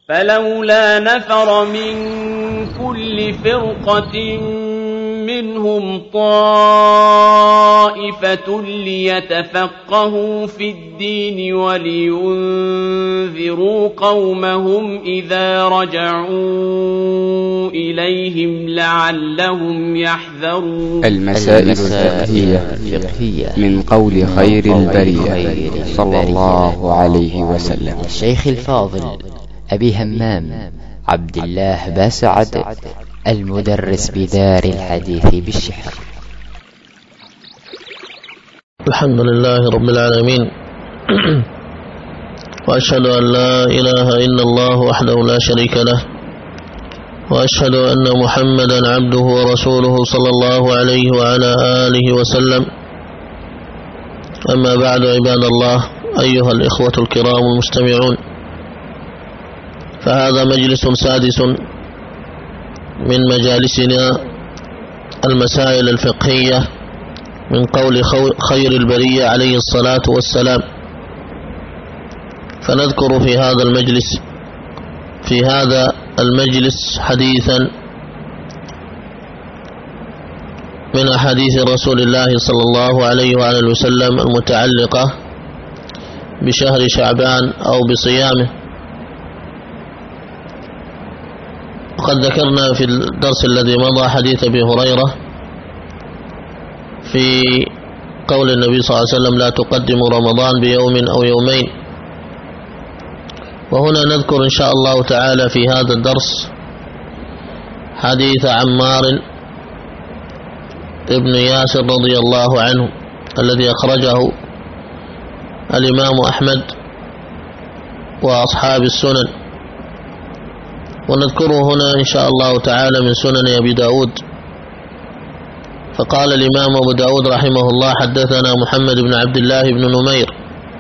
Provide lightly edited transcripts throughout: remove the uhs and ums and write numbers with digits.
فلولا نفر من كل فرقة منهم طائفة ليتفقهوا في الدين ولينذروا قومهم إذا رجعوا إليهم لعلهم يحذرون. المسائل الفقهية من قول خير البرية صلى الله عليه وسلم. الشيخ الفاضل أبي همام عبد الله باسعد المدرس بدار الحديث بالشحر. الحمد لله رب العالمين وأشهد أن لا إله إلا الله وحده لا شريك له وأشهد أن محمدا عبده ورسوله صلى الله عليه وعلى آله وسلم. أما بعد، عباد الله، أيها الإخوة الكرام المستمعون، فهذا مجلس سادس من مجالسنا المسائل الفقهية من قول خير البرية عليه الصلاة والسلام. فنذكر في هذا المجلس حديثا من أحاديث رسول الله صلى الله عليه وآله وسلم المتعلقة بشهر شعبان أو بصيامه. وقد ذكرنا في الدرس الذي مضى حديث أبي هريرة في قول النبي صلى الله عليه وسلم: لا تقدموا رمضان بيوم أو يومين. وهنا نذكر إن شاء الله تعالى في هذا الدرس حديث عمار ابن ياسر رضي الله عنه الذي أخرجه الإمام أحمد وأصحاب السنن، ونذكره هنا إن شاء الله تعالى من سنن أبي داود. فقال الإمام أبو داود رحمه الله: حدثنا محمد بن عبد الله بن نمير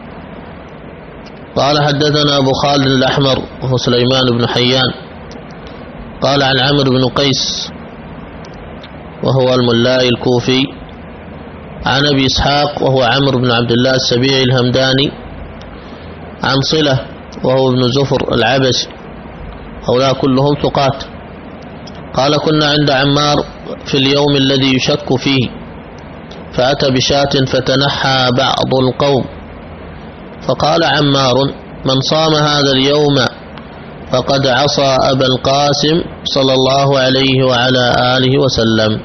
قال حدثنا أبو خالد الأحمر وهو سليمان بن حيان قال عن عمرو بن قيس وهو الملائي الكوفي عن أبي إسحاق وهو عمرو بن عبد الله السبيعي الهمداني عن صلة وهو ابن زفر العبسي، هؤلاء كلهم ثقات. قال: كنا عند عمار في اليوم الذي يشك فيه، فأتى بشاة فتنحى بعض القوم، فقال عمار: من صام هذا اليوم فقد عصى أبا القاسم صلى الله عليه وعلى آله وسلم.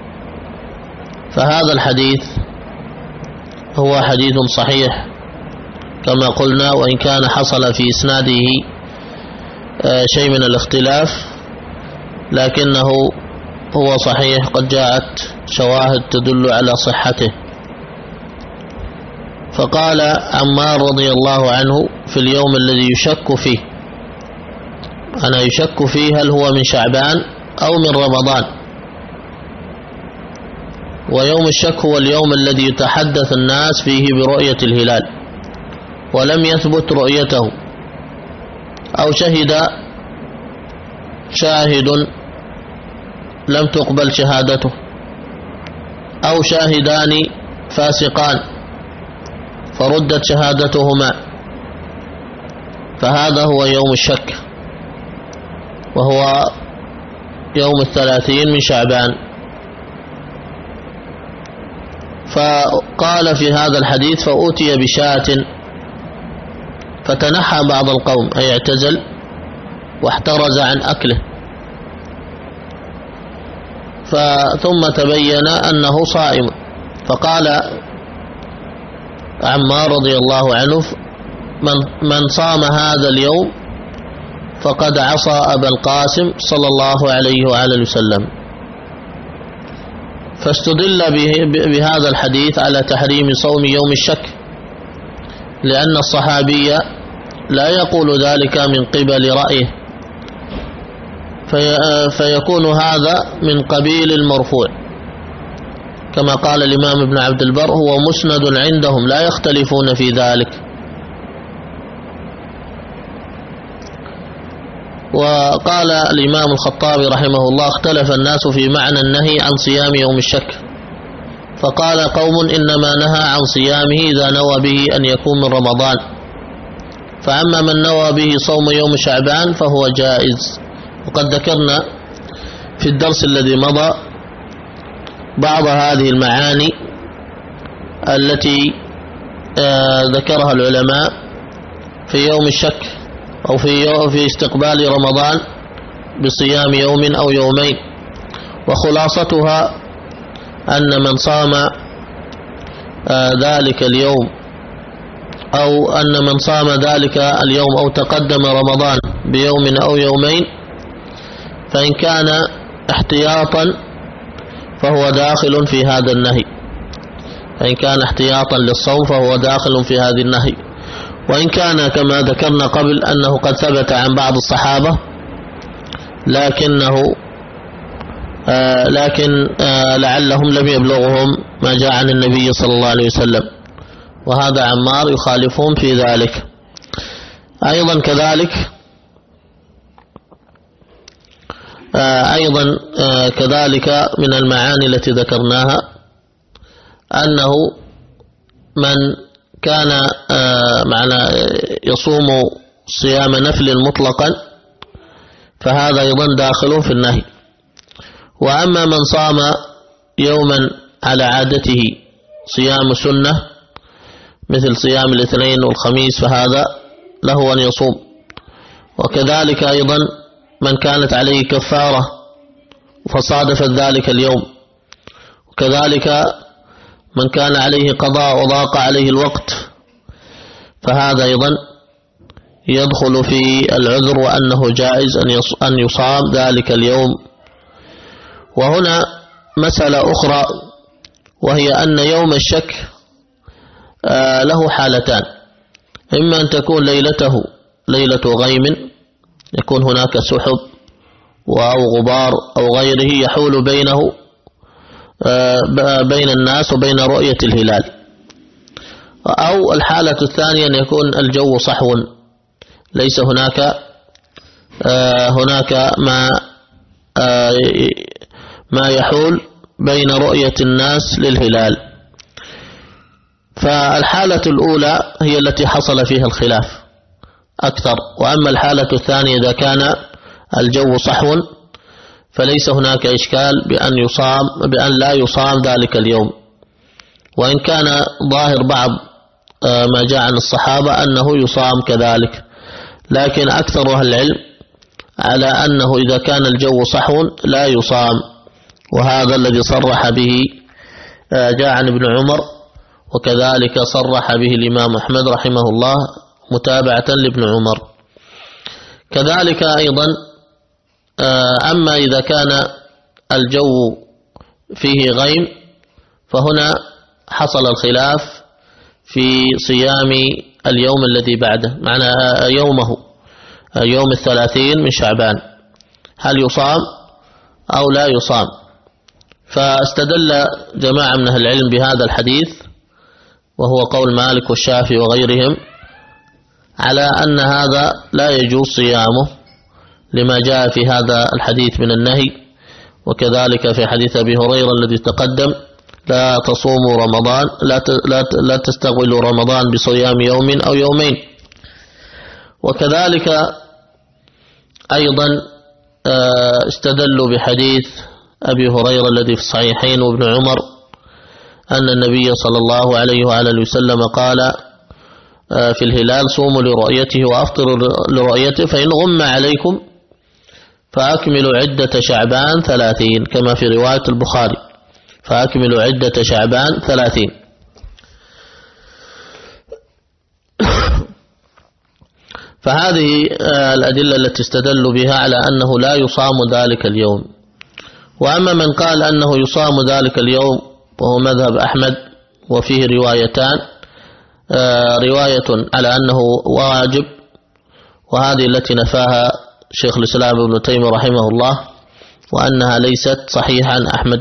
فهذا الحديث هو حديث صحيح كما قلنا، وإن كان حصل في إسناده شيء من الاختلاف، لكنه هو صحيح، قد جاءت شواهد تدل على صحته. فقال عمار رضي الله عنه: في اليوم الذي يشك فيه، أنا يشك فيه هل هو من شعبان أو من رمضان. ويوم الشك هو اليوم الذي يتحدث الناس فيه برؤية الهلال ولم يثبت رؤيته، أو شاهد لم تقبل شهادته، أو شاهدان فاسقان فردت شهادتهما، فهذا هو يوم الشك، وهو يوم 30 من شعبان. فقال في هذا الحديث: فأتي بشاة فتنحى بعض القوم، أي اعتزل واحترز عن أكله، ثم تبين أنه صائم. فقال عمار رضي الله عنه: من صام هذا اليوم فقد عصى أبا القاسم صلى الله عليه وآله وسلم. فاستدل بهذا الحديث على تحريم صوم يوم الشك، لأن الصحابي لا يقول ذلك من قبل رأيه، فيكون هذا من قبيل المرفوع، كما قال الإمام ابن عبد البر: هو مسند عندهم لا يختلفون في ذلك. وقال الإمام الخطابي رحمه الله: اختلف الناس في معنى النهي عن صيام يوم الشك، فقال قوم: إنما نهى عن صيامه إذا نوى به أن يكون من رمضان، فأما من نوى به صوم يوم شعبان فهو جائز. وقد ذكرنا في الدرس الذي مضى بعض هذه المعاني التي ذكرها العلماء في يوم الشك أو في استقبال رمضان بصيام يوم أو يومين. وخلاصتها أن من صام ذلك اليوم أو أن من صام ذلك اليوم أو تقدم رمضان بيوم أو يومين فإن كان احتياطا فهو داخل في هذا النهي، فإن كان احتياطا للصوم فهو داخل في هذه النهي. وإن كان كما ذكرنا قبل أنه قد ثبت عن بعض الصحابة لكن لعلهم لم يبلغهم ما جاء عن النبي صلى الله عليه وسلم، وهذا عمار يخالفون في ذلك. أيضا كذلك من المعاني التي ذكرناها أنه من كان يصوم صيام نفل مطلقا فهذا أيضا داخل في النهي. وأما من صام يوما على عادته صيام سنة مثل صيام الاثنين والخميس فهذا له أن يصوم. وكذلك أيضا من كانت عليه كفارة فصادفت ذلك اليوم، وكذلك من كان عليه قضاء وضاق عليه الوقت فهذا أيضا يدخل في العذر وأنه جائز أن يصام ذلك اليوم. وهنا مسألة أخرى وهي أن يوم الشك له حالتان، إما أن تكون ليلته ليلة غيم يكون هناك سحب أو غبار أو غيره يحول بين الناس وبين رؤية الهلال، أو الحالة الثانية أن يكون الجو صحو ليس هناك ما يحول بين رؤية الناس للهلال. فالحالة الأولى هي التي حصل فيها الخلاف أكثر، وأما الحالة الثانية إذا كان الجو صحو فليس هناك إشكال بأن لا يصام ذلك اليوم. وإن كان ظاهر بعض ما جاء عن الصحابة أنه يصام كذلك، لكن أكثر أهل العلم على أنه إذا كان الجو صحو لا يصام، وهذا الذي صرح به جاء عن ابن عمر، وكذلك صرح به الإمام أحمد رحمه الله متابعة لابن عمر. كذلك أيضا أما إذا كان الجو فيه غيم فهنا حصل الخلاف في صيام اليوم الذي بعده، معنى يوم 30 من شعبان، هل يصام أو لا يصام؟ فاستدل جماعة من أهل العلم بهذا الحديث وهو قول مالك والشافعي وغيرهم على أن هذا لا يجوز صيامه لما جاء في هذا الحديث من النهي، وكذلك في حديث أبي هريرة الذي تقدم لا تصوموا رمضان لا تستغلوا رمضان بصيام يوم أو يومين. وكذلك أيضا استدلوا بحديث أبي هريرة الذي في الصحيحين وابن عمر أن النبي صلى الله عليه وآله وسلم قال في الهلال صوموا لرؤيته وأفطروا لرؤيته، فإن غم عليكم فأكملوا عدة شعبان 30 كما في رواية البخاري، فأكملوا عدة شعبان 30. فهذه الأدلة التي استدلوا بها على أنه لا يصام ذلك اليوم. وأما من قال أنه يصام ذلك اليوم وهو مذهب أحمد وفيه روايتان، رواية على أنه واجب وهذه التي نفاها شيخ الإسلام ابن تيمية رحمه الله وأنها ليست صحيحة عن أحمد،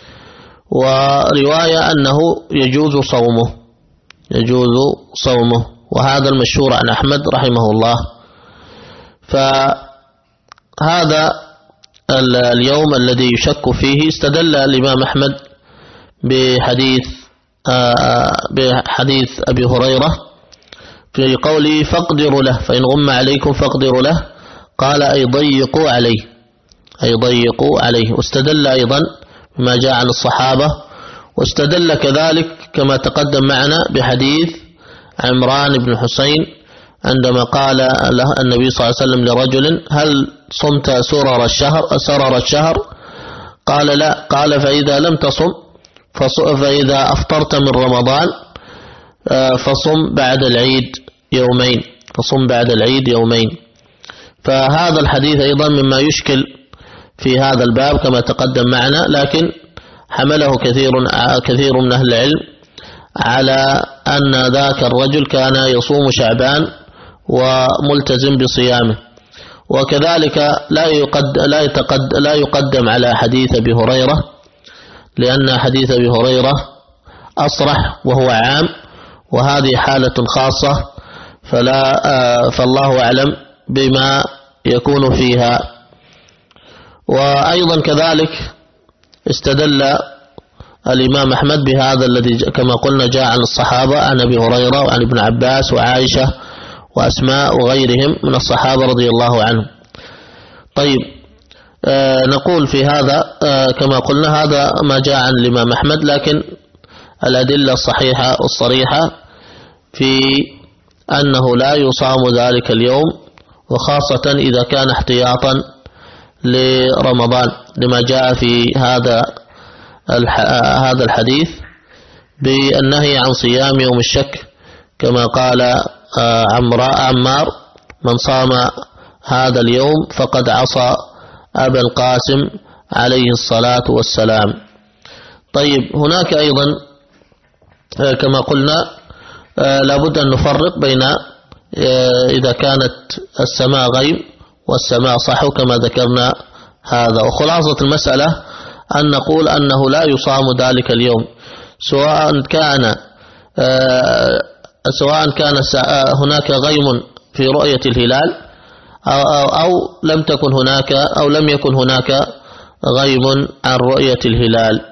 ورواية أنه يجوز صومه وهذا المشهور عن أحمد رحمه الله. فهذا اليوم الذي يشك فيه استدل الإمام أحمد بحديث أبي هريرة في قوله فاقدروا له، فإن غم عليكم فاقدروا له، قال أي ضيقوا عليه، أي ضيقوا عليه. واستدل أيضا بما جاء عن الصحابة، واستدل كذلك كما تقدم معنا بحديث عمران بن حسين عندما قال له النبي صلى الله عليه وسلم لرجل هل صمت سرر الشهر؟ قال لا، قال فإذا لم تصم فإذا أفطرت من رمضان فصم بعد العيد يومين، فصم بعد العيد يومين. فهذا الحديث أيضا مما يشكل في هذا الباب كما تقدم معنا، لكن حمله كثير من أهل العلم على أن ذاك الرجل كان يصوم شعبان وملتزم بصيامه. وكذلك لا يقدم على حديث أبي هريرة، لأن حديث أبي هريرة أصرح وهو عام، وهذه حالة خاصة فالله أعلم بما يكون فيها. وأيضا كذلك استدل الإمام أحمد بهذا الذي كما قلنا جاء عن الصحابة، عن أبي هريرة وعن ابن عباس وعائشة وأسماء وغيرهم من الصحابة رضي الله عنهم. طيب، نقول في هذا كما قلنا هذا ما جاء عن الإمام أحمد، لكن الأدلة الصحيحة والصريحة في أنه لا يصام ذلك اليوم، وخاصة إذا كان احتياطا لرمضان، لما جاء في هذا الحديث بالنهي عن صيام يوم الشك، كما قال عمار من صام هذا اليوم فقد عصى أبا القاسم عليه الصلاة والسلام. طيب، هناك أيضا كما قلنا لابد أن نفرق بين إذا كانت السماء غيم والسماء صحو كما ذكرنا هذا. وخلاصة المسألة أن نقول أنه لا يصام ذلك اليوم، سواء كان هناك غيم في رؤية الهلال أو لم تكن هناك أو لم يكن هناك غيم عن رؤية الهلال.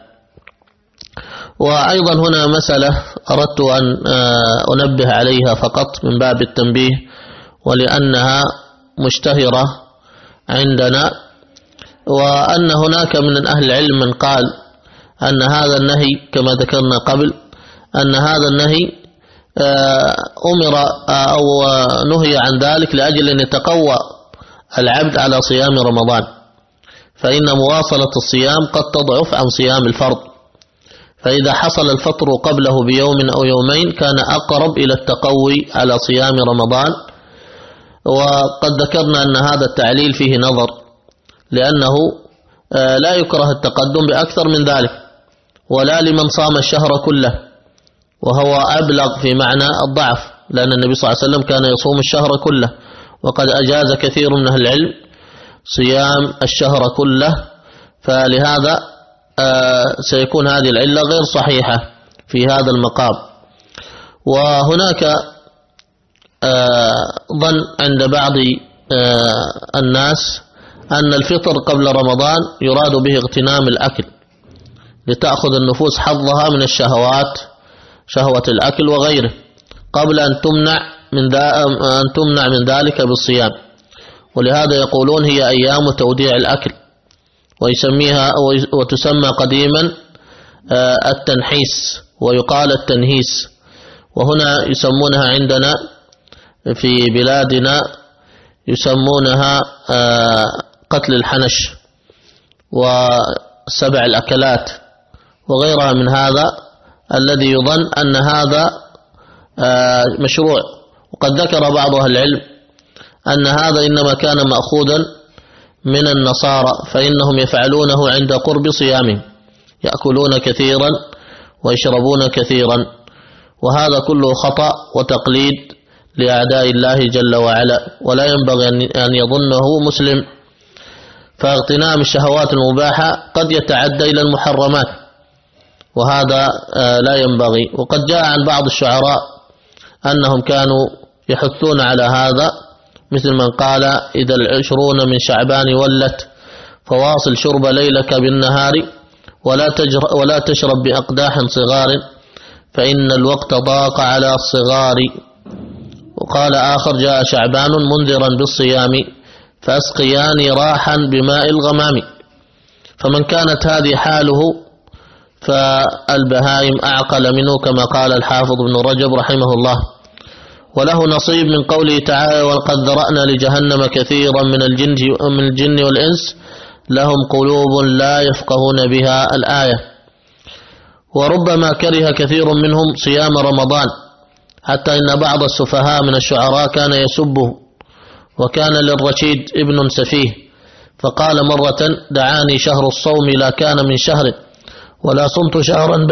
وأيضا هنا مسألة أردت أن أنبه عليها فقط من باب التنبيه، ولأنها مشتهرة عندنا، وأن هناك من أهل العلم من قال أن هذا النهي كما ذكرنا قبل، أن هذا النهي أمر أو نهي عن ذلك لأجل أن يتقوى العبد على صيام رمضان، فإن مواصلة الصيام قد تضعف عن صيام الفرض، فإذا حصل الفطر قبله بيوم أو يومين كان أقرب إلى التقوي على صيام رمضان. وقد ذكرنا أن هذا التعليل فيه نظر، لأنه لا يكره التقدم بأكثر من ذلك، ولا لمن صام الشهر كله، وهو أبلغ في معنى الضعف، لأن النبي صلى الله عليه وسلم كان يصوم الشهر كله، وقد أجاز كثير من أهل العلم صيام الشهر كله، فلهذا سيكون هذه العلة غير صحيحة في هذا المقام. وهناك ظن عند بعض الناس أن الفطر قبل رمضان يراد به اغتنام الأكل، لتأخذ النفوس حظها من الشهوات، شهوة الأكل وغيره، قبل أن تمنع من ذلك بالصيام. ولهذا يقولون هي أيام توديع الأكل، وتسمى قديما التنحيس، ويقال التنهيس، وهنا يسمونها عندنا في بلادنا يسمونها قتل الحنش وسبع الأكلات وغيرها من هذا، الذي يظن أن هذا مشروع. وقد ذكر بعض أهل العلم أن هذا إنما كان مأخوذا من النصارى، فإنهم يفعلونه عند قرب صيامهم، يأكلون كثيرا ويشربون كثيرا، وهذا كله خطأ وتقليد لأعداء الله جل وعلا، ولا ينبغي أن يظنه مسلم، فاغتنام الشهوات المباحة قد يتعدى إلى المحرمات، وهذا لا ينبغي. وقد جاء عن بعض الشعراء أنهم كانوا يحثون على هذا، مثل من قال إذا 20 من شعبان ولت فواصل شرب ليلك بالنهار ولا تشرب بأقداح صغار فإن الوقت ضاق على الصغار. وقال آخر جاء شعبان منذرا بالصيام فأسقياني راحا بماء الغمام. فمن كانت هذه حاله فالبهائم أعقل منه كما قال الحافظ ابن رجب رحمه الله. وله نصيب من قوله تعالى وقد ذرأنا لجهنم كثيرا من الجن والإنس لهم قلوب لا يفقهون بها الآية. وربما كره كثير منهم صيام رمضان حتى إن بعض السفهاء من الشعراء كان يسبه. وكان للرشيد ابن سفيه فقال مرة دعاني شهر الصوم لا كان من شهر ولا صمت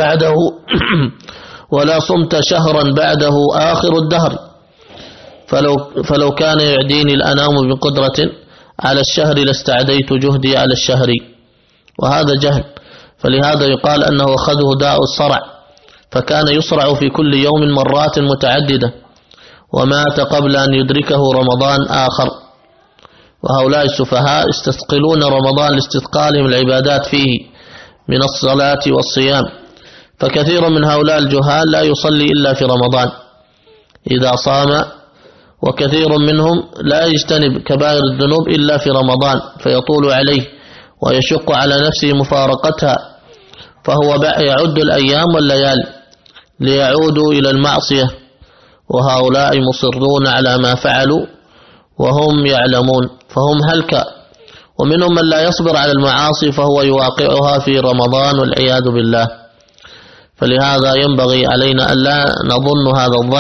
شهرا بعده آخر الدهر فلو كان يعديني الأنام بقدرة على الشهر لاستعديت جهدي على الشهر. وهذا جهل. فلهذا يقال أنه أخذه داء الصرع فكان يصرع في كل يوم مرات متعددة ومات قبل أن يدركه رمضان آخر. وهؤلاء السفهاء يستثقلون رمضان لاستثقالهم العبادات فيه من الصلاة والصيام. فكثير من هؤلاء الجهال لا يصلي إلا في رمضان إذا صام، وكثير منهم لا يجتنب كبائر الذنوب إلا في رمضان فيطول عليه ويشق على نفسه مفارقتها، فهو يعد الأيام والليالي ليعودوا إلى المعصية. وهؤلاء مصرون على ما فعلوا وهم يعلمون فهم هلكا. ومنهم من لا يصبر على المعاصي فهو يواقعها في رمضان والعياذ بالله. فلهذا ينبغي علينا أن لا نظن هذا الظن،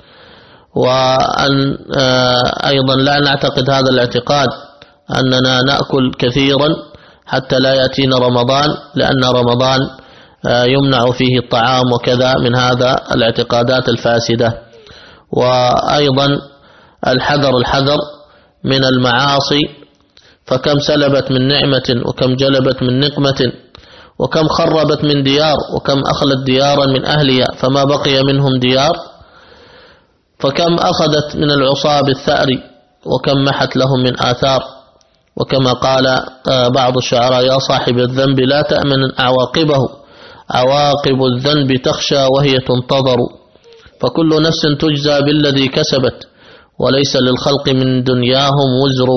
وأن أيضا لا نعتقد هذا الاعتقاد أننا نأكل كثيرا حتى لا يأتينا رمضان، لأن رمضان يمنع فيه الطعام وكذا من هذا الاعتقادات الفاسدة. وأيضا الحذر من المعاصي، فكم سلبت من نعمة وكم جلبت من نقمة وكم خربت من ديار وكم أخلت ديارا من أهلها فما بقي منهم ديار، فكم أخذت من العصاة بالثأر وكم محت لهم من آثار. وكما قال بعض الشعراء يا صاحب الذنب لا تأمن عواقبه عواقب الذنب تخشى وهي تنتظر، فكل نفس تجزى بالذي كسبت وليس للخلق من دنياهم وزر.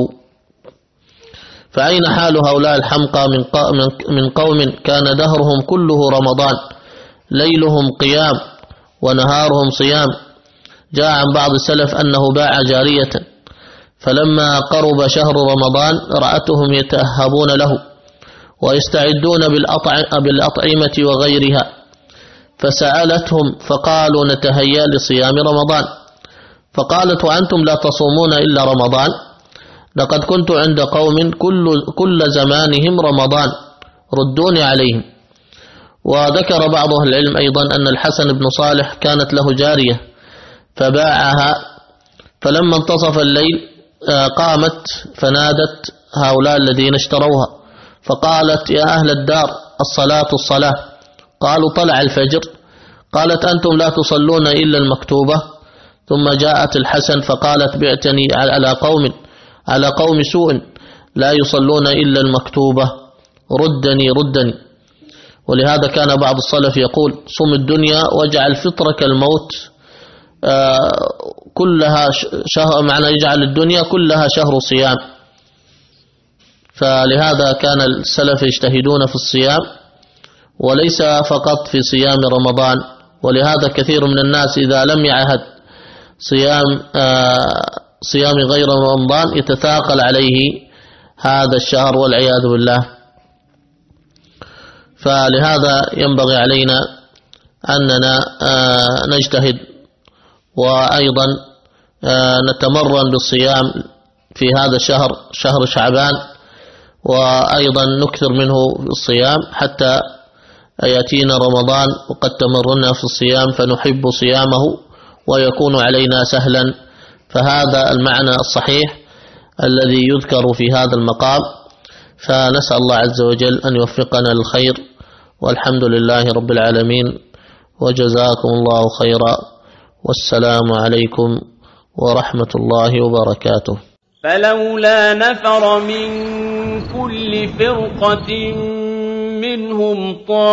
فأين حال هؤلاء الحمقى من قوم كان دهرهم كله رمضان ليلهم قيام ونهارهم صيام. جاء عن بعض السلف أنه باع جارية فلما قرب شهر رمضان رأتهم يتأهبون له ويستعدون بالأطعمة وغيرها، فسألتهم فقالوا نتهيأ لصيام رمضان. فقالت وأنتم لا تصومون إلا رمضان؟ لقد كنت عند قوم كل زمانهم رمضان ردوني عليهم. وذكر بعض أهل العلم أيضا أن الحسن بن صالح كانت له جارية فباعها، فلما انتصف الليل قامت فنادت هؤلاء الذين اشتروها فقالت يا أهل الدار الصلاة. قالوا طلع الفجر. قالت أنتم لا تصلون إلا المكتوبة. ثم جاءت الحسن فقالت بعتني على قوم سوء لا يصلون إلا المكتوبة، ردني. ولهذا كان بعض السلف يقول صم الدنيا واجعل فطرك الموت كلها شهر، معنى يجعل الدنيا كلها شهر صيام. فلهذا كان السلف يجتهدون في الصيام وليس فقط في صيام رمضان. ولهذا كثير من الناس إذا لم يعهد صيام غير رمضان يتثاقل عليه هذا الشهر والعياذ بالله. فلهذا ينبغي علينا أننا نجتهد وأيضا نتمرن بالصيام في هذا الشهر شهر شعبان، وأيضا نكثر منه الصيام حتى يأتينا رمضان وقد تمرنا في الصيام فنحب صيامه ويكون علينا سهلا. فهذا المعنى الصحيح الذي يذكر في هذا المقام. فنسأل الله عز وجل أن يوفقنا للخير، والحمد لله رب العالمين، وجزاكم الله خيرا، والسلام عليكم ورحمة الله وبركاته. فلولا نفر من كل فرقة منهم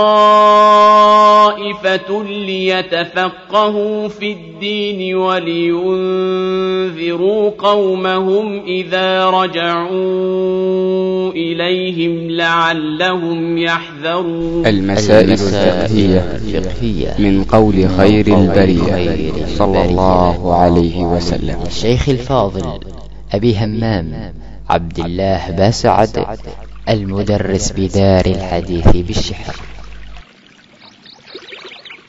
طائفة ليتفقهوا في الدين ولينذروا قومهم إذا رجعوا إليهم لعلهم يحذرون. المسائل الفقهية من قول خير البرية صلى الله عليه وسلم. الشيخ الفاضل أبي همام عبد الله باسعد، المدرس بدار الحديث بالشحر.